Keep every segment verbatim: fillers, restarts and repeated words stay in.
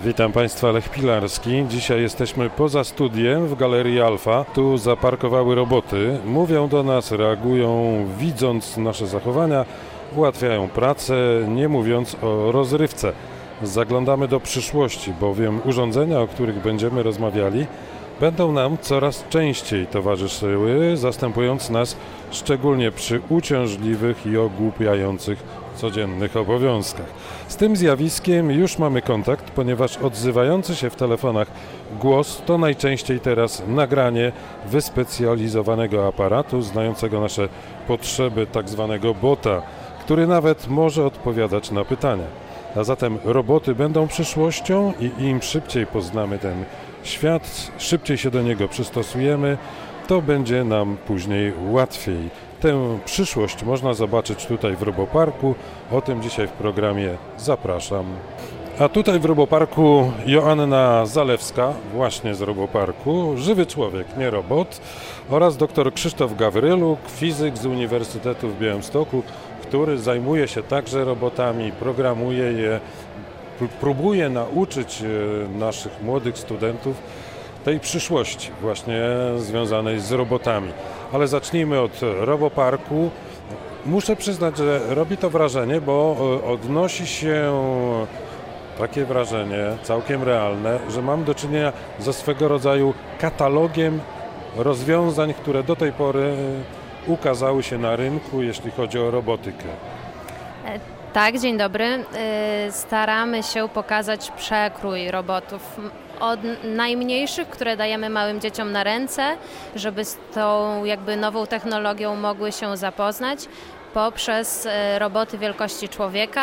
Witam Państwa, Lech Pilarski. Dzisiaj jesteśmy poza studiem w Galerii Alfa. Tu zaparkowały roboty. Mówią do nas, reagują, widząc nasze zachowania, ułatwiają pracę, nie mówiąc o rozrywce. Zaglądamy do przyszłości, bowiem urządzenia, o których będziemy rozmawiali, będą nam coraz częściej towarzyszyły, zastępując nas szczególnie przy uciążliwych i ogłupiających codziennych obowiązkach. Z tym zjawiskiem już mamy kontakt, ponieważ odzywający się w telefonach głos to najczęściej teraz nagranie wyspecjalizowanego aparatu znającego nasze potrzeby, tak zwanego bota, który nawet może odpowiadać na pytania. A zatem roboty będą przyszłością i im szybciej poznamy ten świat, szybciej się do niego przystosujemy, to będzie nam później łatwiej. Tę przyszłość można zobaczyć tutaj w Roboparku. O tym dzisiaj w programie zapraszam. A tutaj w Roboparku Joanna Zalewska, właśnie z Roboparku, żywy człowiek, nie robot, oraz dr Krzysztof Gawryluk, fizyk z Uniwersytetu w Białymstoku, który zajmuje się także robotami, programuje je, próbuje nauczyć naszych młodych studentów tej przyszłości właśnie związanej z robotami. Ale zacznijmy od Roboparku. Muszę przyznać, że robi to wrażenie, bo odnosi się takie wrażenie, całkiem realne, że mam do czynienia ze swego rodzaju katalogiem rozwiązań, które do tej pory ukazały się na rynku, jeśli chodzi o robotykę. Tak, dzień dobry. Staramy się pokazać przekrój robotów. Od najmniejszych, które dajemy małym dzieciom na ręce, żeby z tą jakby nową technologią mogły się zapoznać, poprzez roboty wielkości człowieka,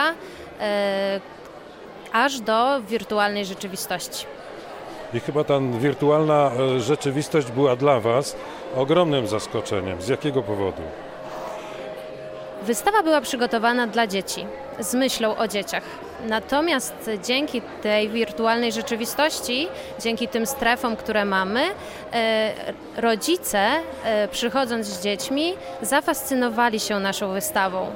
aż do wirtualnej rzeczywistości. I chyba ta wirtualna rzeczywistość była dla Was ogromnym zaskoczeniem. Z jakiego powodu? Wystawa była przygotowana dla dzieci, z myślą o dzieciach. Natomiast dzięki tej wirtualnej rzeczywistości, dzięki tym strefom, które mamy, rodzice, przychodząc z dziećmi, zafascynowali się naszą wystawą.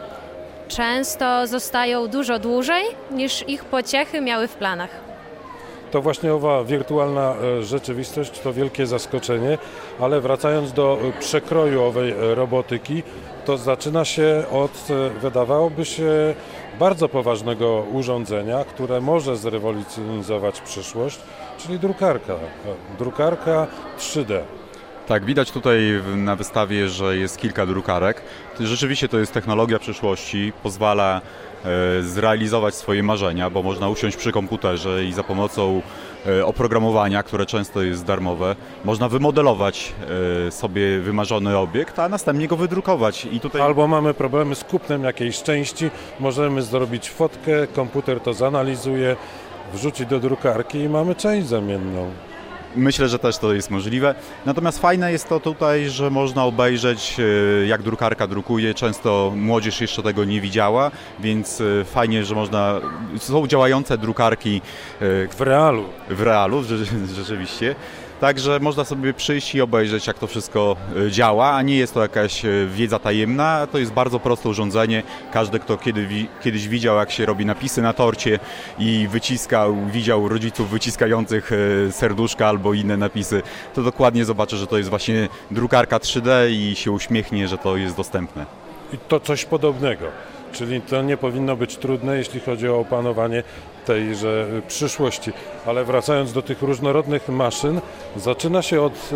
Często zostają dużo dłużej, niż ich pociechy miały w planach. To właśnie owa wirtualna rzeczywistość to wielkie zaskoczenie, ale wracając do przekroju owej robotyki, to zaczyna się od, wydawałoby się, bardzo poważnego urządzenia, które może zrewolucjonizować przyszłość, czyli drukarka. Drukarka trzy D. Tak, widać tutaj na wystawie, że jest kilka drukarek. Rzeczywiście to jest technologia przyszłości, pozwala e, zrealizować swoje marzenia, bo można usiąść przy komputerze i za pomocą e, oprogramowania, które często jest darmowe, można wymodelować e, sobie wymarzony obiekt, a następnie go wydrukować. I tutaj... Albo mamy problemy z kupnem jakiejś części, możemy zrobić fotkę, komputer to zanalizuje, wrzuci do drukarki i mamy część zamienną. Myślę, że też to jest możliwe. Natomiast fajne jest to tutaj, że można obejrzeć, jak drukarka drukuje. Często młodzież jeszcze tego nie widziała, więc fajnie, że można... Są działające drukarki w realu. W realu, rzeczywiście. Także można sobie przyjść i obejrzeć, jak to wszystko działa, a nie jest to jakaś wiedza tajemna. To jest bardzo proste urządzenie. Każdy, kto kiedy, kiedyś widział, jak się robi napisy na torcie i wyciskał, widział rodziców wyciskających serduszka albo inne napisy, to dokładnie zobaczy, że to jest właśnie drukarka trzy D i się uśmiechnie, że to jest dostępne. I to coś podobnego. Czyli to nie powinno być trudne, jeśli chodzi o opanowanie tejże przyszłości. Ale wracając do tych różnorodnych maszyn, zaczyna się od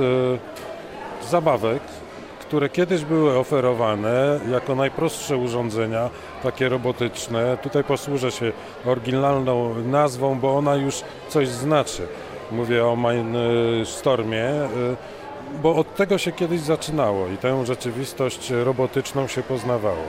e, zabawek, które kiedyś były oferowane jako najprostsze urządzenia, takie robotyczne. Tutaj posłużę się oryginalną nazwą, bo ona już coś znaczy. Mówię o Mindstormie, e, bo od tego się kiedyś zaczynało i tę rzeczywistość robotyczną się poznawało.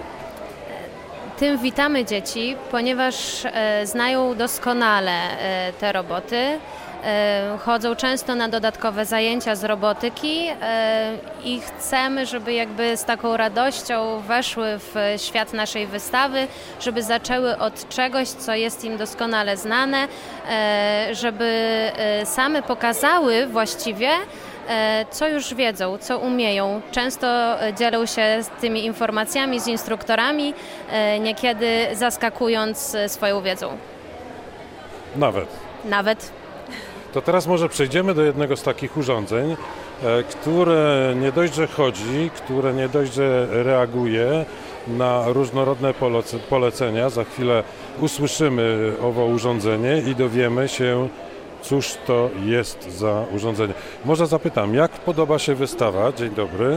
Tym witamy dzieci, ponieważ e, znają doskonale e, te roboty, e, chodzą często na dodatkowe zajęcia z robotyki e, i chcemy, żeby jakby z taką radością weszły w świat naszej wystawy, żeby zaczęły od czegoś, co jest im doskonale znane, e, żeby e, same pokazały właściwie, co już wiedzą, co umieją. Często dzielą się tymi informacjami z instruktorami, niekiedy zaskakując swoją wiedzą. Nawet. nawet. To teraz może przejdziemy do jednego z takich urządzeń, które nie dość, że chodzi, które nie dość, że reaguje na różnorodne polecenia. Za chwilę usłyszymy owo urządzenie i dowiemy się, cóż to jest za urządzenie. Może zapytam, jak podoba się wystawa? Dzień dobry.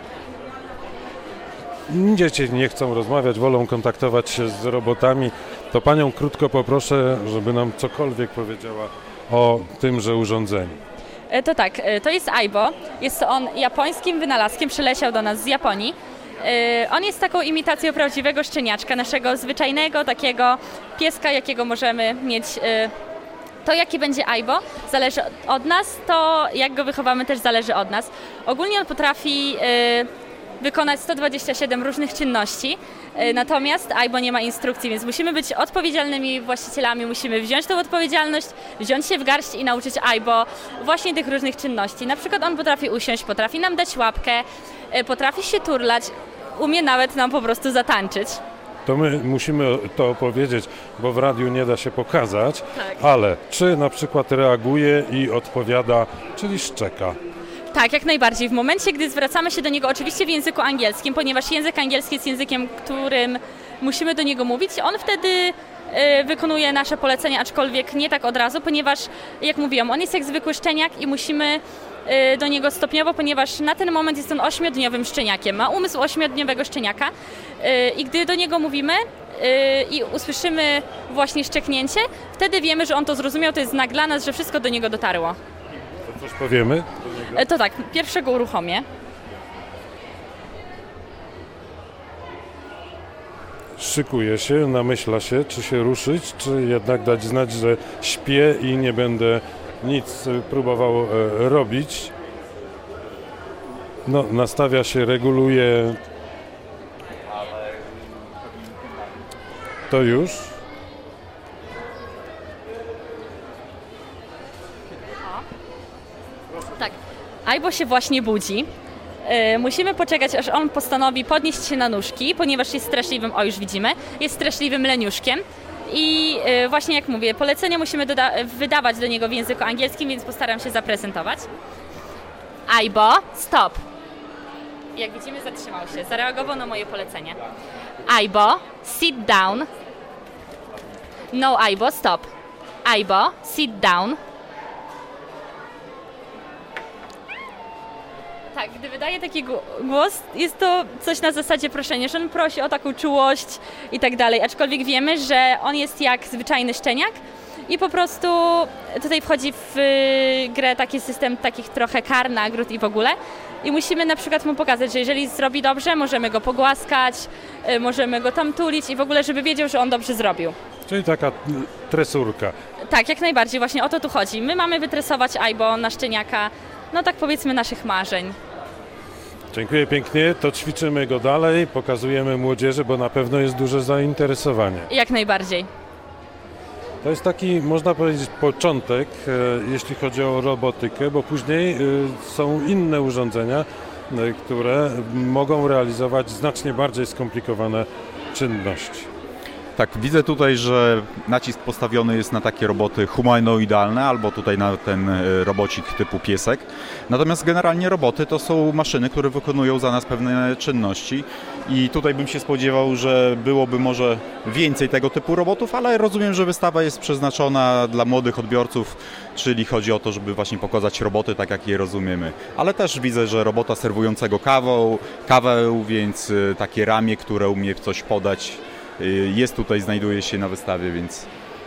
Dzieci nie chcą rozmawiać, wolą kontaktować się z robotami. To panią krótko poproszę, żeby nam cokolwiek powiedziała o tymże urządzeniu. To tak, to jest Aibo. Jest on japońskim wynalazkiem, przyleciał do nas z Japonii. On jest taką imitacją prawdziwego szczeniaczka, naszego zwyczajnego takiego pieska, jakiego możemy mieć. To, jaki będzie Aibo, zależy od nas, to jak go wychowamy, też zależy od nas. Ogólnie on potrafi wykonać sto dwadzieścia siedem różnych czynności, natomiast Aibo nie ma instrukcji, więc musimy być odpowiedzialnymi właścicielami, musimy wziąć tą odpowiedzialność, wziąć się w garść i nauczyć Aibo właśnie tych różnych czynności. Na przykład on potrafi usiąść, potrafi nam dać łapkę, potrafi się turlać, umie nawet nam po prostu zatańczyć. To my musimy to opowiedzieć, bo w radiu nie da się pokazać, Tak. Ale czy na przykład reaguje i odpowiada, czyli szczeka? Tak, jak najbardziej. W momencie, gdy zwracamy się do niego oczywiście w języku angielskim, ponieważ język angielski jest językiem, którym musimy do niego mówić, on wtedy y, wykonuje nasze polecenia, aczkolwiek nie tak od razu, ponieważ, jak mówiłam, on jest jak zwykły szczeniak i musimy y, do niego stopniowo, ponieważ na ten moment jest on ośmiodniowym szczeniakiem, ma umysł ośmiodniowego szczeniaka y, i gdy do niego mówimy y, i usłyszymy właśnie szczeknięcie, wtedy wiemy, że on to zrozumiał, to jest znak dla nas, że wszystko do niego dotarło. To coś powiemy? To tak, pierwszego uruchomię. Szykuje się, namyśla się, czy się ruszyć, czy jednak dać znać, że śpię i nie będę nic próbował e, robić. No, nastawia się, reguluje. To już. Tak, Aibo się właśnie budzi. Yy, musimy poczekać, aż on postanowi podnieść się na nóżki, ponieważ jest straszliwym, o już widzimy, jest straszliwym leniuszkiem. I yy, właśnie jak mówię, polecenia musimy doda- wydawać do niego w języku angielskim, więc postaram się zaprezentować. Aibo, stop. Jak widzimy, zatrzymał się, zareagował na moje polecenie. Aibo, sit down. No, Aibo, stop. Aibo, sit down. Tak, gdy wydaje taki głos, jest to coś na zasadzie proszenia, że on prosi o taką czułość i tak dalej, aczkolwiek wiemy, że on jest jak zwyczajny szczeniak i po prostu tutaj wchodzi w grę taki system takich trochę kar, nagród i w ogóle i musimy na przykład mu pokazać, że jeżeli zrobi dobrze, możemy go pogłaskać, możemy go tam tulić i w ogóle, żeby wiedział, że on dobrze zrobił. Czyli taka tresurka. Tak, jak najbardziej, właśnie o to tu chodzi. My mamy wytresować Aibo na szczeniaka, no tak powiedzmy naszych marzeń. Dziękuję pięknie, to ćwiczymy go dalej, pokazujemy młodzieży, bo na pewno jest duże zainteresowanie. Jak najbardziej. To jest taki, można powiedzieć, początek, e, jeśli chodzi o robotykę, bo później e, są inne urządzenia, e, które mogą realizować znacznie bardziej skomplikowane czynności. Tak, widzę tutaj, że nacisk postawiony jest na takie roboty humanoidalne albo tutaj na ten robocik typu piesek. Natomiast generalnie roboty to są maszyny, które wykonują za nas pewne czynności i tutaj bym się spodziewał, że byłoby może więcej tego typu robotów, ale rozumiem, że wystawa jest przeznaczona dla młodych odbiorców, czyli chodzi o to, żeby właśnie pokazać roboty tak, jak je rozumiemy. Ale też widzę, że robota serwującego kawą, kawę, więc takie ramię, które umie coś podać, jest tutaj, znajduje się na wystawie, więc...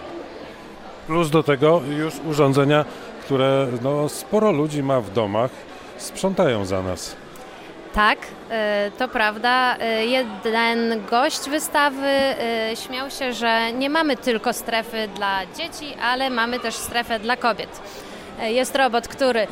Plus do tego już urządzenia, które no, sporo ludzi ma w domach, sprzątają za nas. Tak, to prawda. Jeden gość wystawy śmiał się, że nie mamy tylko strefy dla dzieci, ale mamy też strefę dla kobiet. Jest robot, który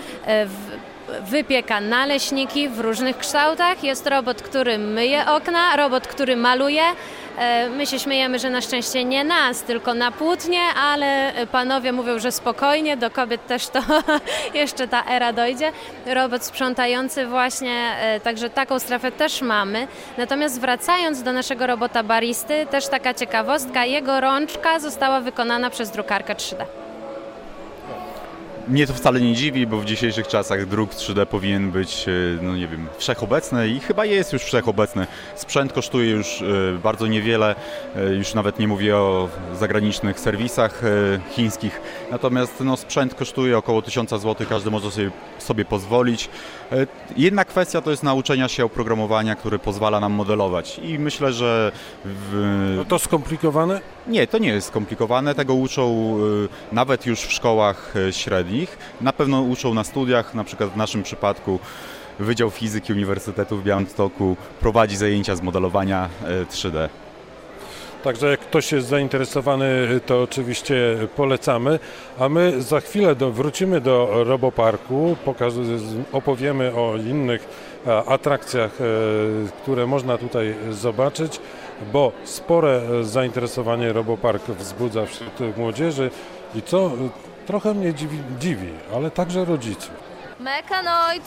wypieka naleśniki w różnych kształtach, jest robot, który myje okna, robot, który maluje. My się śmiejemy, że na szczęście nie nas, tylko na płótnie, ale panowie mówią, że spokojnie, do kobiet też to jeszcze ta era dojdzie. Robot sprzątający właśnie, także taką strefę też mamy. Natomiast wracając do naszego robota baristy, też taka ciekawostka, jego rączka została wykonana przez drukarkę trzy D. Mnie to wcale nie dziwi, bo w dzisiejszych czasach druk trzy D powinien być, no nie wiem, wszechobecny i chyba jest już wszechobecny. Sprzęt kosztuje już bardzo niewiele, już nawet nie mówię o zagranicznych serwisach chińskich, natomiast no, sprzęt kosztuje około tysiąc złotych, każdy może sobie, sobie pozwolić. Jedna kwestia to jest nauczenia się oprogramowania, które pozwala nam modelować i myślę, że... W... No to skomplikowane? Nie, to nie jest skomplikowane, tego uczą nawet już w szkołach średnich, na pewno uczą na studiach, na przykład w naszym przypadku Wydział Fizyki Uniwersytetu w Białymstoku prowadzi zajęcia z modelowania trzy D. Także jak ktoś jest zainteresowany, to oczywiście polecamy, a my za chwilę do, wrócimy do Roboparku, pokaż- opowiemy o innych atrakcjach, które można tutaj zobaczyć, bo spore zainteresowanie Robopark wzbudza wśród młodzieży i co trochę mnie dziwi, dziwi, ale także rodziców. Mekanoid.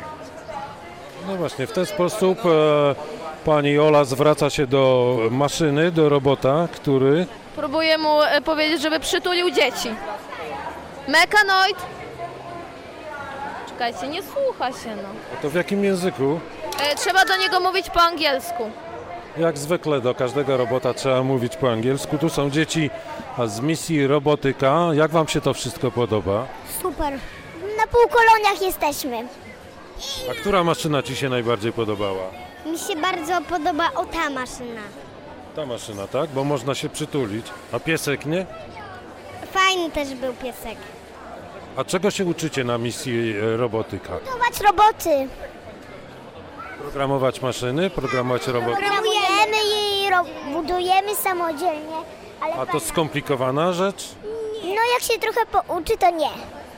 No właśnie, w ten sposób e, pani Ola zwraca się do maszyny, do robota, który... Próbuję mu e, powiedzieć, żeby przytulił dzieci. Mekanoid. Czekajcie, nie słucha się, no. A to w jakim języku? E, trzeba do niego mówić po angielsku. Jak zwykle do każdego robota trzeba mówić po angielsku. Tu są dzieci z misji Robotyka. Jak wam się to wszystko podoba? Super. Na półkoloniach jesteśmy. A która maszyna ci się najbardziej podobała? Mi się bardzo podoba o ta maszyna. Ta maszyna, tak? Bo można się przytulić. A piesek nie? Fajny też był piesek. A czego się uczycie na misji Robotyka? Budować roboty. Programować maszyny? Programować roboty? Programujemy i ro- budujemy samodzielnie. Ale A to skomplikowana rzecz? no jak się trochę pouczy, to nie.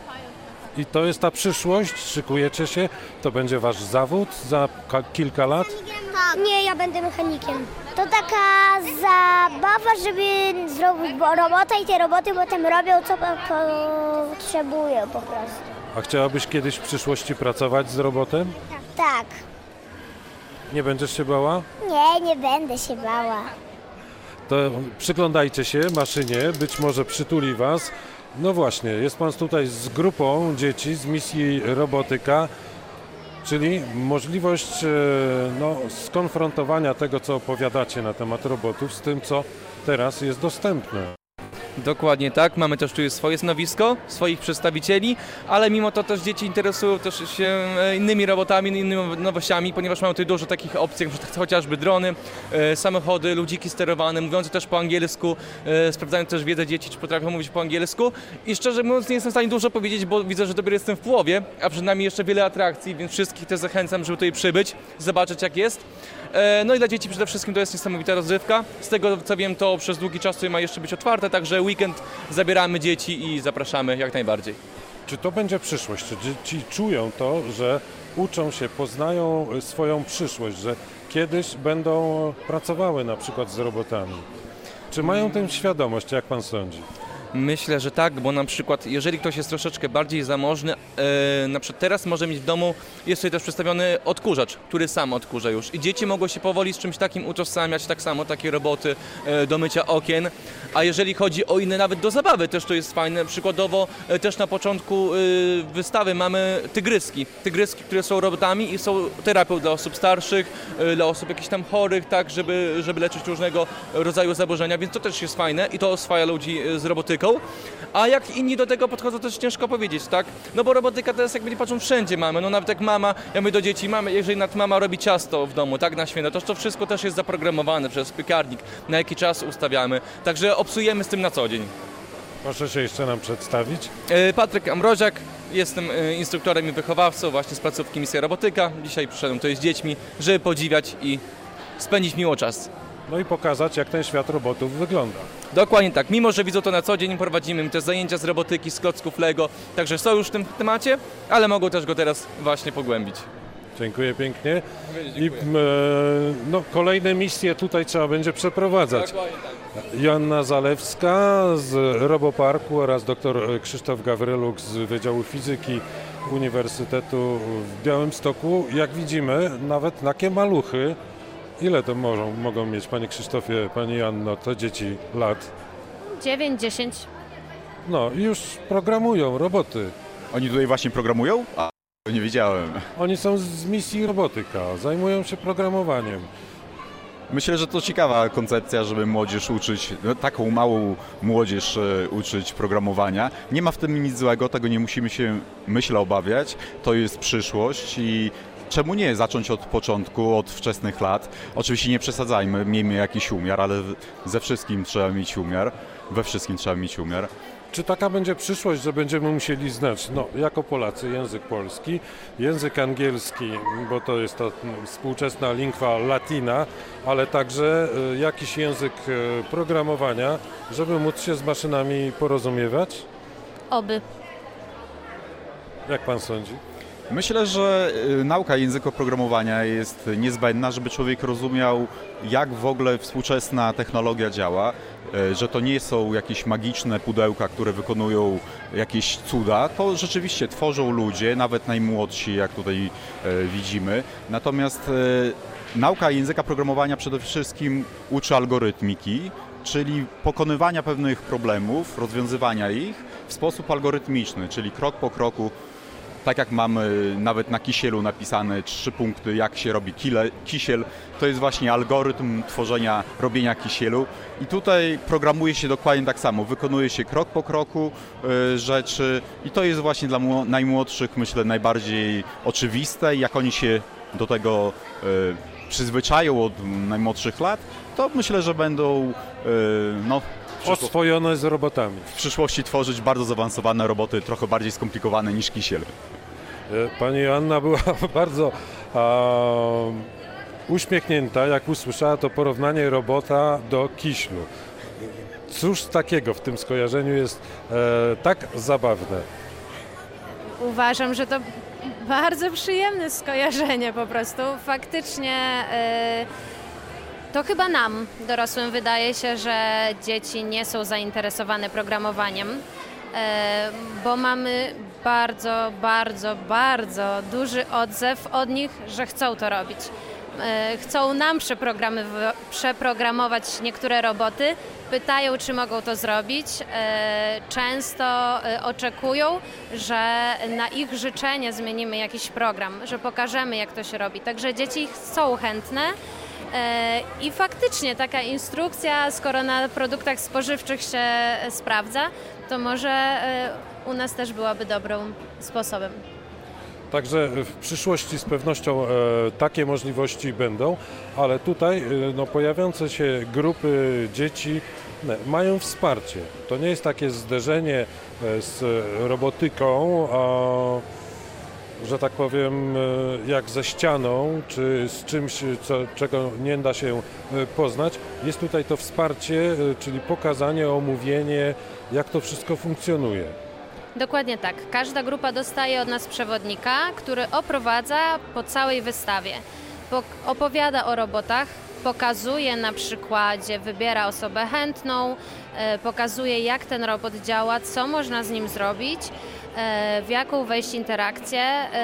I to jest ta przyszłość? Szykujecie się? To będzie wasz zawód za ka- kilka lat? Nie, ja będę mechanikiem. To taka zabawa, żeby zrobić robota i te roboty potem robią, co po- potrzebują po prostu. A chciałabyś kiedyś w przyszłości pracować z robotem? Tak. Nie będziesz się bała? Nie, nie będę się bała. To przyglądajcie się maszynie, być może przytuli was. No właśnie, jest pan tutaj z grupą dzieci z misji Robotyka, czyli możliwość e, no, skonfrontowania tego, co opowiadacie na temat robotów z tym, co teraz jest dostępne. Dokładnie tak, mamy też tu swoje stanowisko, swoich przedstawicieli, ale mimo to też dzieci interesują też się innymi robotami, innymi nowościami, ponieważ mamy tutaj dużo takich opcji, jak chociażby drony, samochody, ludziki sterowane, mówiące też po angielsku, sprawdzają też wiedzę dzieci, czy potrafią mówić po angielsku i szczerze mówiąc nie jestem w stanie dużo powiedzieć, bo widzę, że dopiero jestem w połowie, a przed nami jeszcze wiele atrakcji, więc wszystkich też zachęcam, żeby tutaj przybyć, zobaczyć jak jest. No i dla dzieci przede wszystkim to jest niesamowita rozrywka. Z tego co wiem, to przez długi czas tutaj ma jeszcze być otwarte, także weekend zabieramy dzieci i zapraszamy jak najbardziej. Czy to będzie przyszłość? Czy dzieci czują to, że uczą się, poznają swoją przyszłość, że kiedyś będą pracowały na przykład z robotami? Czy mają tę świadomość, jak pan sądzi? Myślę, że tak, bo na przykład jeżeli ktoś jest troszeczkę bardziej zamożny, e, na przykład teraz może mieć w domu, jest tutaj też przedstawiony odkurzacz, który sam odkurza już i dzieci mogą się powoli z czymś takim utożsamiać, tak samo takie roboty e, do mycia okien, a jeżeli chodzi o inne, nawet do zabawy też to jest fajne, przykładowo e, też na początku e, wystawy mamy tygryski, tygryski, które są robotami i są terapią dla osób starszych, e, dla osób jakichś tam chorych, tak, żeby, żeby leczyć różnego rodzaju zaburzenia, więc to też jest fajne i to oswaja ludzi z robotyką. A jak inni do tego podchodzą, też ciężko powiedzieć, tak? No bo robotyka teraz jakby nie patrzą wszędzie mamy, no nawet jak mama, ja mówię do dzieci, mamy, jeżeli nawet mama robi ciasto w domu, tak, na święta, to to wszystko też jest zaprogramowane przez piekarnik, na jaki czas ustawiamy, także obsujemy z tym na co dzień. Proszę się jeszcze nam przedstawić. Patryk Ambroziak, jestem instruktorem i wychowawcą właśnie z placówki Misja Robotyka, dzisiaj przyszedłem tutaj z dziećmi, żeby podziwiać i spędzić miło czas. No i pokazać, jak ten świat robotów wygląda. Dokładnie tak. Mimo że widzą to na co dzień, prowadzimy im też zajęcia z robotyki, z klocków Lego, także są już w tym temacie, ale mogą też go teraz właśnie pogłębić. Dziękuję pięknie. I e, no, kolejne misje tutaj trzeba będzie przeprowadzać. Dokładnie tak. Joanna Zalewska z Roboparku oraz dr Krzysztof Gawryluk z Wydziału Fizyki Uniwersytetu w Białymstoku. Jak widzimy, nawet takie maluchy. Ile to mogą, mogą mieć, Panie Krzysztofie, Pani Joanno, te dzieci lat? dziewięć dziesięć. No i już programują roboty. Oni tutaj właśnie programują? A, nie wiedziałem. Oni są z misji robotyka, zajmują się programowaniem. Myślę, że to ciekawa koncepcja, żeby młodzież uczyć, no, taką małą młodzież e, uczyć programowania. Nie ma w tym nic złego, tego nie musimy się, myślę, obawiać. To jest przyszłość i czemu nie zacząć od początku, od wczesnych lat. Oczywiście nie przesadzajmy, miejmy jakiś umiar, ale ze wszystkim trzeba mieć umiar. We wszystkim trzeba mieć umiar. Czy taka będzie przyszłość, że będziemy musieli znać, no, jako Polacy, język polski, język angielski, bo to jest to współczesna lingua latina, ale także y, jakiś język y, programowania, żeby móc się z maszynami porozumiewać? Oby. Jak pan sądzi? Myślę, że y, nauka języka programowania jest niezbędna, żeby człowiek rozumiał, jak w ogóle współczesna technologia działa, y, że to nie są jakieś magiczne pudełka, które wykonują jakieś cuda, to rzeczywiście tworzą ludzie, nawet najmłodsi, jak tutaj y, widzimy. Natomiast y, nauka języka programowania przede wszystkim uczy algorytmiki, czyli pokonywania pewnych problemów, rozwiązywania ich w sposób algorytmiczny, czyli krok po kroku. Tak jak mamy nawet na kisielu napisane trzy punkty, jak się robi kile, kisiel, to jest właśnie algorytm tworzenia, robienia kisielu. I tutaj programuje się dokładnie tak samo, wykonuje się krok po kroku y, rzeczy i to jest właśnie dla najmłodszych, myślę, najbardziej oczywiste. Jak oni się do tego y, przyzwyczają od najmłodszych lat, to myślę, że będą y, no, Oswojone z robotami. w przyszłości tworzyć bardzo zaawansowane roboty, trochę bardziej skomplikowane niż kisiel. Pani Joanna była bardzo a, uśmiechnięta, jak usłyszała to porównanie robota do kiślu. Cóż takiego w tym skojarzeniu jest e, tak zabawne? Uważam, że to bardzo przyjemne skojarzenie po prostu. Faktycznie e, to chyba nam, dorosłym, wydaje się, że dzieci nie są zainteresowane programowaniem, e, bo mamy bardzo, bardzo, bardzo duży odzew od nich, że chcą to robić. E, chcą nam przeprogramować niektóre roboty, pytają, czy mogą to zrobić. E, często e, oczekują, że na ich życzenie zmienimy jakiś program, że pokażemy, jak to się robi. Także dzieci są chętne. I faktycznie taka instrukcja, skoro na produktach spożywczych się sprawdza, to może u nas też byłaby dobrym sposobem. Także w przyszłości z pewnością e, takie możliwości będą, ale tutaj e, no, pojawiające się grupy dzieci ne, mają wsparcie. To nie jest takie zderzenie e, z robotyką, a że tak powiem, jak ze ścianą, czy z czymś, co, czego nie da się poznać. Jest tutaj to wsparcie, czyli pokazanie, omówienie, jak to wszystko funkcjonuje. Dokładnie tak. Każda grupa dostaje od nas przewodnika, który oprowadza po całej wystawie. Opowiada o robotach, pokazuje na przykładzie, wybiera osobę chętną, pokazuje, jak ten robot działa, co można z nim zrobić, w jaką wejść interakcję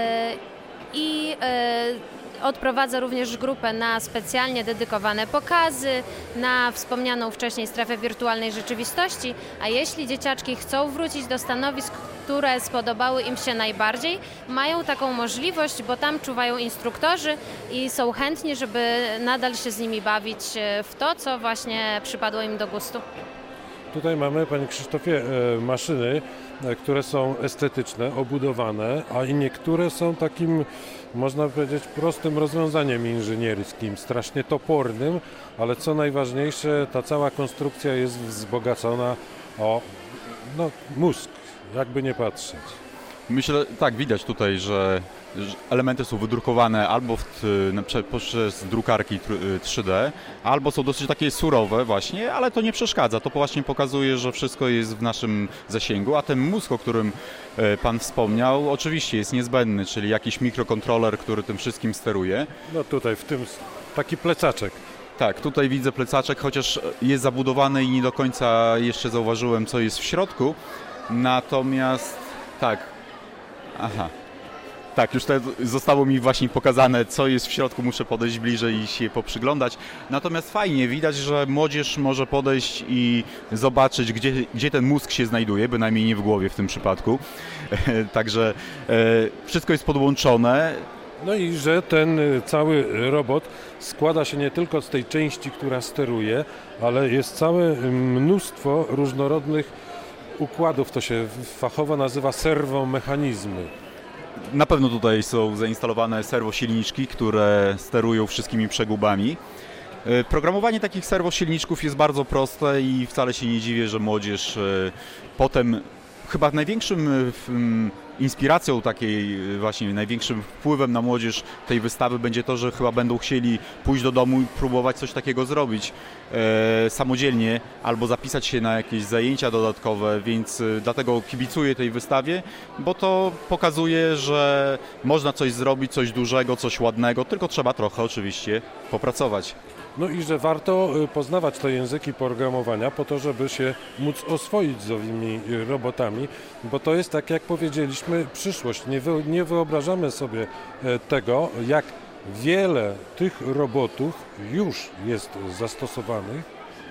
i odprowadza również grupę na specjalnie dedykowane pokazy, na wspomnianą wcześniej strefę wirtualnej rzeczywistości, a jeśli dzieciaczki chcą wrócić do stanowisk, które spodobały im się najbardziej, mają taką możliwość, bo tam czuwają instruktorzy i są chętni, żeby nadal się z nimi bawić w to, co właśnie przypadło im do gustu. Tutaj mamy, Panie Krzysztofie, maszyny, które są estetyczne, obudowane, a i niektóre są takim, można powiedzieć, prostym rozwiązaniem inżynierskim, strasznie topornym, ale co najważniejsze, ta cała konstrukcja jest wzbogacona o no, mózg, jakby nie patrzeć. Myślę, tak, widać tutaj, że elementy są wydrukowane albo w, na, poprzez drukarki trzy D, albo są dosyć takie surowe właśnie, ale to nie przeszkadza. To właśnie pokazuje, że wszystko jest w naszym zasięgu, a ten mózg, o którym Pan wspomniał, oczywiście jest niezbędny, czyli jakiś mikrokontroler, który tym wszystkim steruje. No tutaj w tym taki plecaczek. Tak, tutaj widzę plecaczek, chociaż jest zabudowany i nie do końca jeszcze zauważyłem, co jest w środku. Natomiast tak, aha. Tak, już te zostało mi właśnie pokazane, co jest w środku, muszę podejść bliżej i się poprzyglądać. Natomiast fajnie, widać, że młodzież może podejść i zobaczyć, gdzie, gdzie ten mózg się znajduje, bynajmniej nie w głowie w tym przypadku. Także e, wszystko jest podłączone. No i że ten cały robot składa się nie tylko z tej części, która steruje, ale jest całe mnóstwo różnorodnych układów, to się fachowo nazywa serwomechanizmy. Na pewno tutaj są zainstalowane serwosilniczki, które sterują wszystkimi przegubami. Programowanie takich serwosilniczków jest bardzo proste i wcale się nie dziwię, że młodzież potem chyba największym inspiracją takiej właśnie, największym wpływem na młodzież tej wystawy będzie to, że chyba będą chcieli pójść do domu i próbować coś takiego zrobić e, samodzielnie albo zapisać się na jakieś zajęcia dodatkowe, więc e, dlatego kibicuję tej wystawie, bo to pokazuje, że można coś zrobić, coś dużego, coś ładnego, tylko trzeba trochę oczywiście popracować. No i że warto poznawać te języki programowania po to, żeby się móc oswoić z owymi robotami, bo to jest, tak jak powiedzieliśmy, przyszłość. Nie, wy, nie wyobrażamy sobie tego, jak wiele tych robotów już jest zastosowanych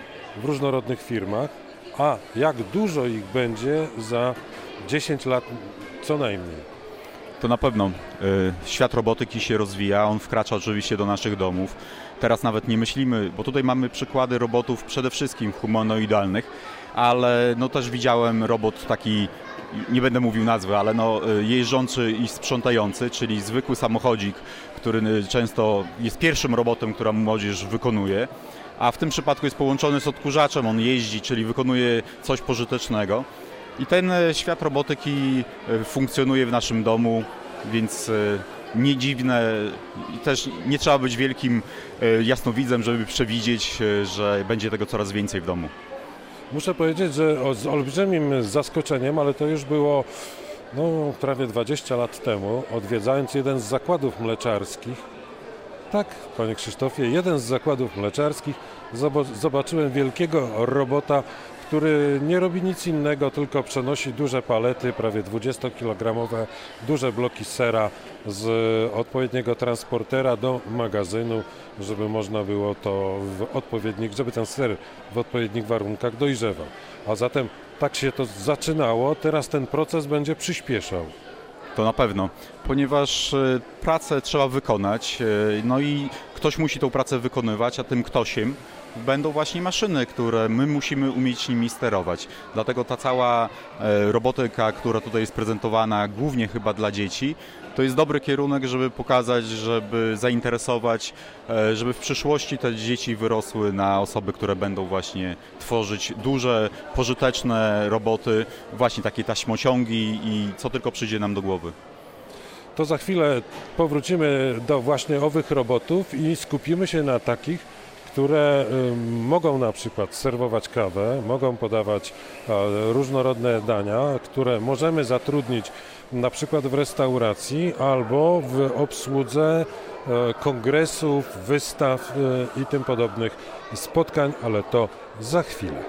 w różnorodnych firmach, a jak dużo ich będzie za dziesięć lat co najmniej. To na pewno świat robotyki się rozwija, on wkracza oczywiście do naszych domów. Teraz nawet nie myślimy, bo tutaj mamy przykłady robotów przede wszystkim humanoidalnych, ale no też widziałem robot taki, nie będę mówił nazwy, ale no jeżdżący i sprzątający, czyli zwykły samochodzik, który często jest pierwszym robotem, który młodzież wykonuje, a w tym przypadku jest połączony z odkurzaczem, on jeździ, czyli wykonuje coś pożytecznego. I ten świat robotyki funkcjonuje w naszym domu, więc nie dziwne i też nie trzeba być wielkim jasnowidzem, żeby przewidzieć, że będzie tego coraz więcej w domu. Muszę powiedzieć, że z olbrzymim zaskoczeniem, ale to już było no, prawie dwadzieścia lat temu, odwiedzając jeden z zakładów mleczarskich. Tak, panie Krzysztofie, jeden z zakładów mleczarskich, zobaczyłem wielkiego robota, który nie robi nic innego, tylko przenosi duże palety, prawie dwudziestokilogramowe, duże bloki sera z odpowiedniego transportera do magazynu, żeby można było to w odpowiednich, żeby ten ser w odpowiednich warunkach dojrzewał. A zatem tak się to zaczynało, teraz ten proces będzie przyspieszał. To na pewno, ponieważ pracę trzeba wykonać, no i ktoś musi tą pracę wykonywać, a tym ktośem będą właśnie maszyny, które my musimy umieć nimi sterować. Dlatego ta cała robotyka, która tutaj jest prezentowana, głównie chyba dla dzieci, to jest dobry kierunek, żeby pokazać, żeby zainteresować, żeby w przyszłości te dzieci wyrosły na osoby, które będą właśnie tworzyć duże, pożyteczne roboty, właśnie takie taśmociągi i co tylko przyjdzie nam do głowy. To za chwilę powrócimy do właśnie owych robotów i skupimy się na takich, które mogą na przykład serwować kawę, mogą podawać różnorodne dania, które możemy zatrudnić na przykład w restauracji albo w obsłudze kongresów, wystaw i tym podobnych spotkań, ale to za chwilę.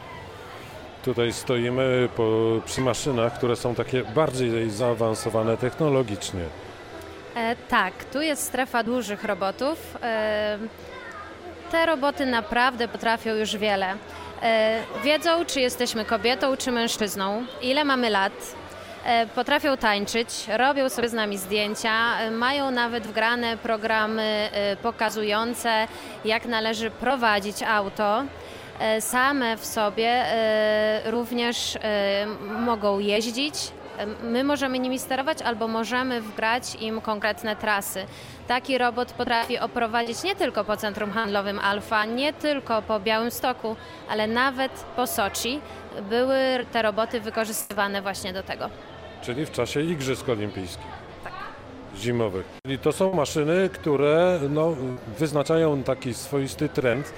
Tutaj stoimy po, przy maszynach, które są takie bardziej zaawansowane technologicznie. E, tak, tu jest strefa dużych robotów. E, te roboty naprawdę potrafią już wiele. E, wiedzą, czy jesteśmy kobietą, czy mężczyzną, ile mamy lat. E, potrafią tańczyć, robią sobie z nami zdjęcia, e, mają nawet wgrane programy e, pokazujące, jak należy prowadzić auto. Same w sobie również mogą jeździć. My możemy nimi sterować albo możemy wgrać im konkretne trasy. Taki robot potrafi oprowadzić nie tylko po centrum handlowym Alfa, nie tylko po Białymstoku, ale nawet po Soczi. Były te roboty wykorzystywane właśnie do tego. Czyli w czasie Igrzysk Olimpijskich. Tak. Zimowych. Czyli to są maszyny, które no, wyznaczają taki swoisty trend.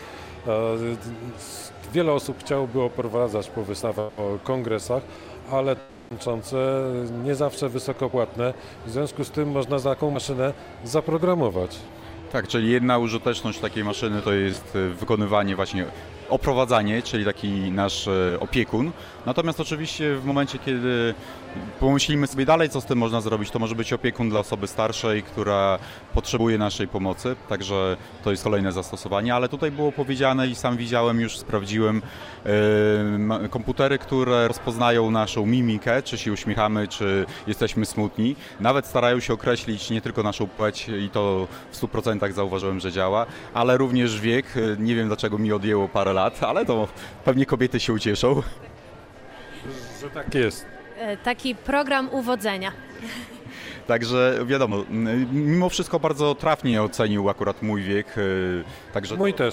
Wiele osób chciałoby oprowadzać po wystawach, po kongresach, ale tańczące nie zawsze wysokopłatne. W związku z tym można taką maszynę zaprogramować. Tak, czyli jedna użyteczność takiej maszyny to jest wykonywanie właśnie oprowadzanie, czyli taki nasz opiekun. Natomiast oczywiście w momencie, kiedy pomyślimy sobie dalej, co z tym można zrobić, to może być opiekun dla osoby starszej, która potrzebuje naszej pomocy, także to jest kolejne zastosowanie, ale tutaj było powiedziane i sam widziałem, już sprawdziłem, yy, komputery, które rozpoznają naszą mimikę, czy się uśmiechamy, czy jesteśmy smutni, nawet starają się określić nie tylko naszą płeć i to w stu procentach zauważyłem, że działa, ale również wiek. Nie wiem, dlaczego mi odjęło parę lat, ale to pewnie kobiety się ucieszą. Że tak jest. Taki program uwodzenia. Także wiadomo, mimo wszystko bardzo trafnie ocenił akurat mój wiek. Także Mój też.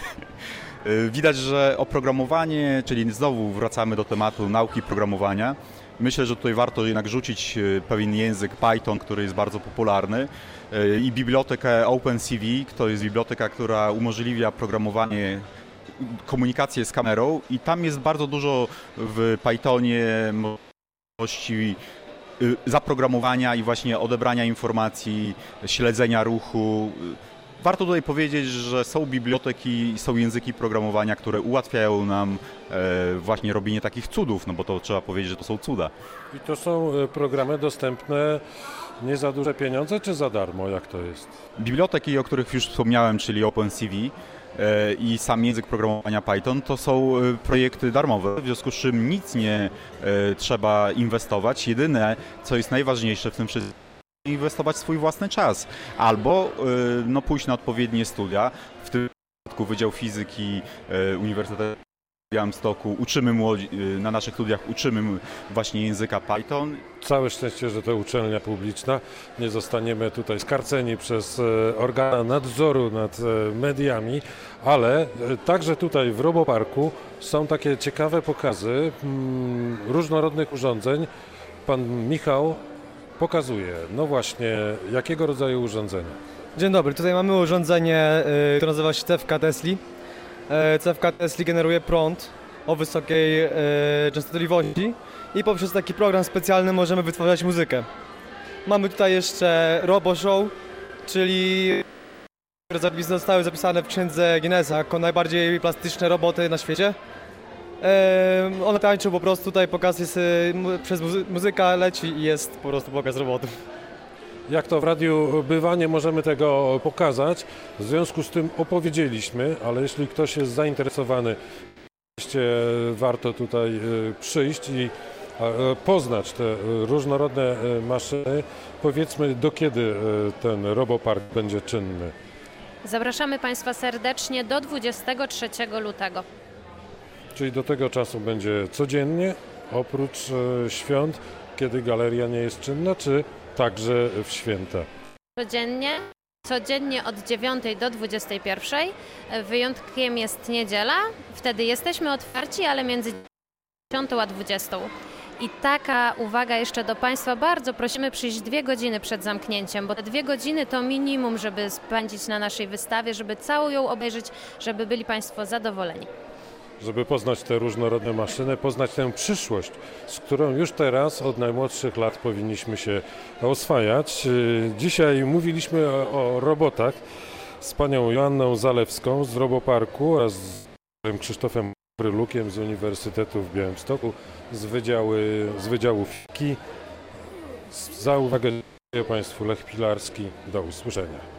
Widać, że oprogramowanie, czyli znowu wracamy do tematu nauki programowania. Myślę, że tutaj warto jednak rzucić pewien język Python, który jest bardzo popularny, i bibliotekę OpenCV, to jest biblioteka, która umożliwia programowanie, komunikację z kamerą, i tam jest bardzo dużo w Pythonie możliwości zaprogramowania i właśnie odebrania informacji, śledzenia ruchu. Warto tutaj powiedzieć, że są biblioteki, są języki programowania, które ułatwiają nam właśnie robienie takich cudów, no bo to trzeba powiedzieć, że to są cuda. I to są programy dostępne nie za duże pieniądze, czy za darmo? Jak to jest? Biblioteki, o których już wspomniałem, czyli OpenCV i sam język programowania Python, to są projekty darmowe, w związku z czym nic nie trzeba inwestować. Jedyne, co jest najważniejsze w tym wszystkim, inwestować swój własny czas albo no, pójść na odpowiednie studia. W tym przypadku Wydział Fizyki Uniwersytetu w Białymstoku uczymy młodzi, na naszych studiach uczymy właśnie języka Python. Całe szczęście, że to uczelnia publiczna. Nie zostaniemy tutaj skarceni przez organa nadzoru nad mediami, ale także tutaj w Roboparku są takie ciekawe pokazy mm, różnorodnych urządzeń. Pan Michał pokazuje, no właśnie, jakiego rodzaju urządzenia? Dzień dobry, tutaj mamy urządzenie, y, które nazywa się C F K Tesli. Y, C F K Tesli generuje prąd o wysokiej y, częstotliwości i poprzez taki program specjalny możemy wytwarzać muzykę. Mamy tutaj jeszcze RoboShow, czyli które zostały zapisane w księdze Guinnessa jako najbardziej plastyczne roboty na świecie. One tańczą po prostu, tutaj pokaz jest, przez muzy- muzyka leci i jest po prostu pokaz robotów. Jak to w radiu bywa, nie możemy tego pokazać, w związku z tym opowiedzieliśmy, ale jeśli ktoś jest zainteresowany, warto tutaj przyjść i poznać te różnorodne maszyny. Powiedzmy, do kiedy ten Robopark będzie czynny? Zapraszamy Państwa serdecznie do dwudziestego trzeciego lutego. Czyli do tego czasu będzie codziennie, oprócz świąt, kiedy galeria nie jest czynna, czy także w święta? Codziennie, codziennie od dziewiątej do dwudziestej pierwszej. Wyjątkiem jest niedziela, wtedy jesteśmy otwarci, ale między dziesiątą a dwudziestą. I taka uwaga jeszcze do Państwa, bardzo prosimy przyjść dwie godziny przed zamknięciem, bo te dwie godziny to minimum, żeby spędzić na naszej wystawie, żeby całą ją obejrzeć, żeby byli Państwo zadowoleni. Żeby poznać te różnorodne maszyny, poznać tę przyszłość, z którą już teraz od najmłodszych lat powinniśmy się oswajać. Dzisiaj mówiliśmy o, o robotach z panią Joanną Zalewską z Roboparku oraz z Krzysztofem Brylukiem z Uniwersytetu w Białymstoku z Wydziału, z Wydziału Fiziki. Za uwagę dziękuję Państwu. Lech Pilarski. Do usłyszenia.